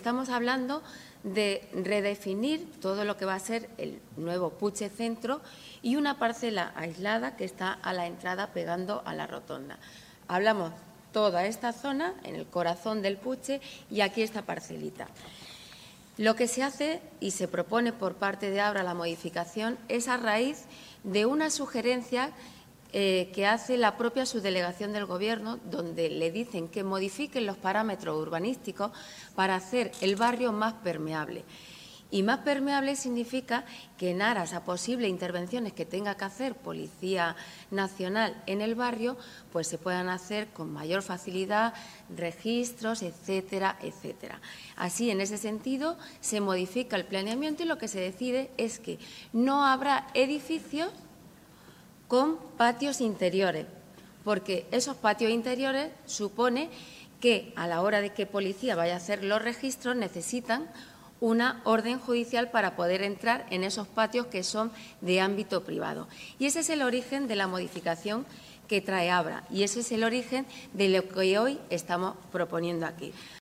estamos hablando de redefinir todo lo que va a ser el nuevo Puche Centro y una parcela aislada que está a la entrada pegando a la rotonda. Hablamos toda esta zona en el corazón del Puche y aquí esta parcelita. Lo que se hace y se propone por parte de Abra la modificación es a raíz de una sugerencia que hace la propia subdelegación del Gobierno, donde le dicen que modifiquen los parámetros urbanísticos para hacer el barrio más permeable. Y más permeable significa que en aras a posibles intervenciones que tenga que hacer Policía Nacional en el barrio, pues se puedan hacer con mayor facilidad registros, etcétera, etcétera. Así, en ese sentido, se modifica el planeamiento y lo que se decide es que no habrá edificios con patios interiores, porque esos patios interiores supone que a la hora de que policía vaya a hacer los registros necesitan una orden judicial para poder entrar en esos patios que son de ámbito privado. Y ese es el origen de la modificación que trae Abra y ese es el origen de lo que hoy estamos proponiendo aquí.